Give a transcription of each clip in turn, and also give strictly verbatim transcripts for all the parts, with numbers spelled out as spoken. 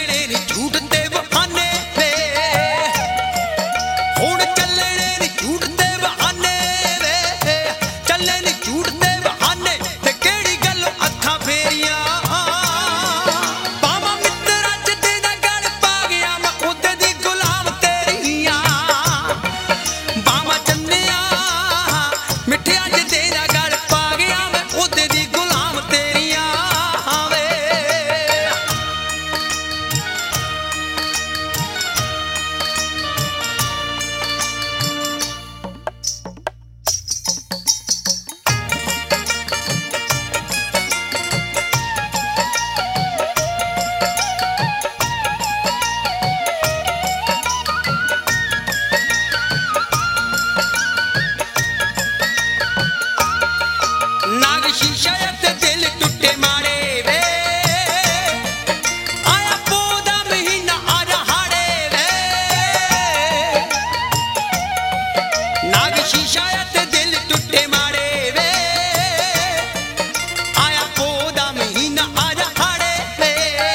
ਚੱਲਣੇ ਨੀ ਝੂਠ ਤੇ ਬਹਾਨੇ ਵੇ ਹੁਣ ਚੱਲਣੇ ਨੀ ਝੂਠ ਤੇ ਬਹਾਨੇ ਵੇ ਚੱਲੇ ਨੀ ਝੂਠ ਤੇ ਬਹਾਨੇ ਤੇ ਕਿਹੜੀ ਗੱਲੋਂ ਅੱਖਾਂ ਫੇਰੀਆਂ ਬਾਵਾਂ ਮਿੱਤਰਾਂ ਚ ਤੇਰਾ ਗਲ ਪਾ ਗਿਆ ਮੈਂ ਉਹਦੇ ਦੀ ਗੁਲਾਮ ਤੇਰੀਆਂ ਬਾਵਾਂ ਚੰਨਿਆ ਮਿੱਠਿਆਂ ਚ ਤੇਰਾ ਗਲ ਪਾ ਗਿਆ ਮੈਂ ਉਹਦੇ ਦੀ ਗੁਲਾਮ ਤੇਰੀਆਂ ਵੇ नाग शीशा ते दिल टूटे मारे वे आया पौधा महीना आज हाड़े वे नाग शीशा ते दिल टूटे मारे वे आया पौधा महीना आज हाड़े वे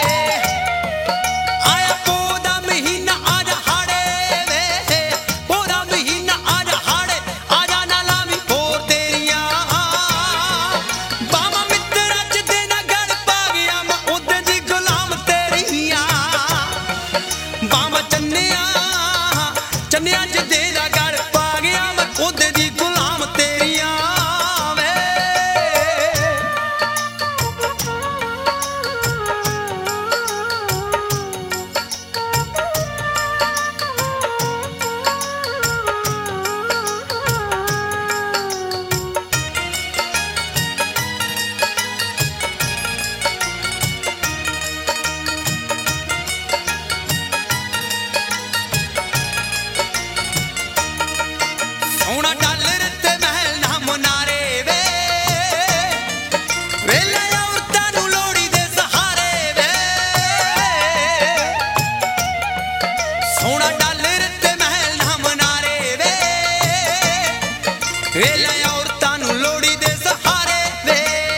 आया पौधा महीना आज हाड़े वे पौधा महीना आज हाड़े आजा ना लावी होर तेरियां बावां मित्तरां च तेरा गल पा गया मैं ਉਹਦੇ ਦੀ ਗੁਲਾਮ ਤੇਰੀਆਂ ਬਾਵਾਂ ਚੰਨਿਆ ਚੰਨਿਆਂ ਚ ਤੇਰਾ ਗਲ ਪਾ ਗਿਆ ਮੈਂ ਉਹਦੇ ਦੀ ਗੁਲਾਮ ਤੇਰੀਆਂ ਵੇ ਸੋਹਣਾ ਡਾਲਰ ਤੇ ਮਹਿਲ ਨਾ ਮੁਨਾਰੇ ਵੇ ਵੇਲੇ ਔਰਤਾਂ ਨੂੰ ਲੋੜੀ ਦੇ ਸਹਾਰੇ ਵੇ ਸੋਹਣਾ ਡਾਲਰ ਤੇ ਮਹਿਲ ਨਾ ਮੁਨਾਰੇ ਵੇ ਵੇਲੇ ਔਰਤਾਂ ਨੂੰ ਲੋੜੀ ਦੇ ਸਹਾਰੇ ਵੇ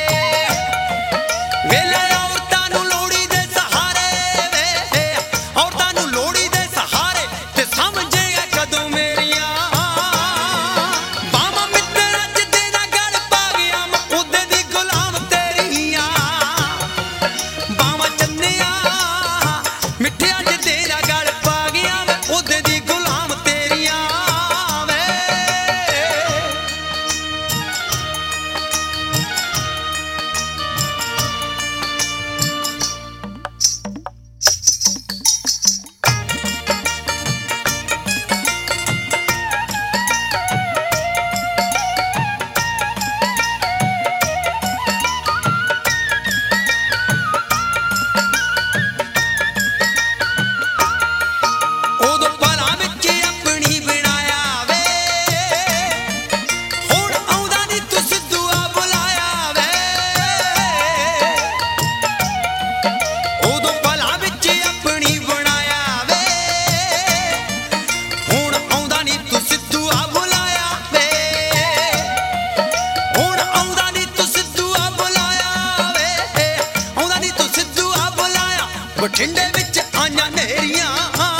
ਵੇਲੇ ਔਰਤਾਂ ਨੂੰ ਲੋੜੀ ਦੇ ਸਹਾਰੇ ਵੇ ਔਰਤਾਂ ਨੂੰ ਲੋੜੀ ਦੇ ਸਹਾਰੇ ਤੇ ਸਮਝੇਗਾ ਕਦੋਂ ਮੇਰੀਆਂ ਬਾਵਾਂ ਮਿੱਤਰਾਂ ਚ ਤੇਰਾ ਗਲ ਪਾ ਗਿਆ ਮੈਂ ਉਹਦੇ ਦੀ ਗੁਲਾਮ ਤੇਰੀਆਂ ਬਾਵਾਂ ਚੰਨਿਆ ਮਿੱਠਿਆਂ ਚ ਤੇਰਾ ਗਲ ਪਾ ਗਿਆ ਮੈਂ ਉਹਦੇ ਦੀ ਗੁਲਾਮ ਤੇਰੀਆਂ ਵੇ ਉਦੋਂ ਪਲਾਂ ਵਿੱਚ ਆਪਣੀ ਬਣਾਇਆ ਵੇ ਹੁਣ ਆਉਂਦਾ ਨੀ ਤੂੰ ਸਿੱਧੂਆ ਬੁਲਾਇਆ ਵੇ ਉਦੋਂ ਪਲਾਂ ਵਿੱਚ ਆਪਣੀ ਬਣਾਇਆ ਵੇ ਹੁਣ ਆਉਂਦਾ ਨੀ ਤੂੰ ਸਿੱਧੂਆ ਬੁਲਾਇਆ ਵੇ ਹੁਣ ਆਉਂਦਾ ਨੀ ਤੂੰ ਸਿੱਧੂਆ ਬੁਲਾਇਆ ਵੇ ਆਉਂਦਾ ਨੀ ਤੂੰ ਸਿੱਧੂਆ ਬੁਲਾਇਆ ਬਠਿੰਡੇ ਵਿੱਚ ਆਈਆਂ ਨੇਰੀਆਂ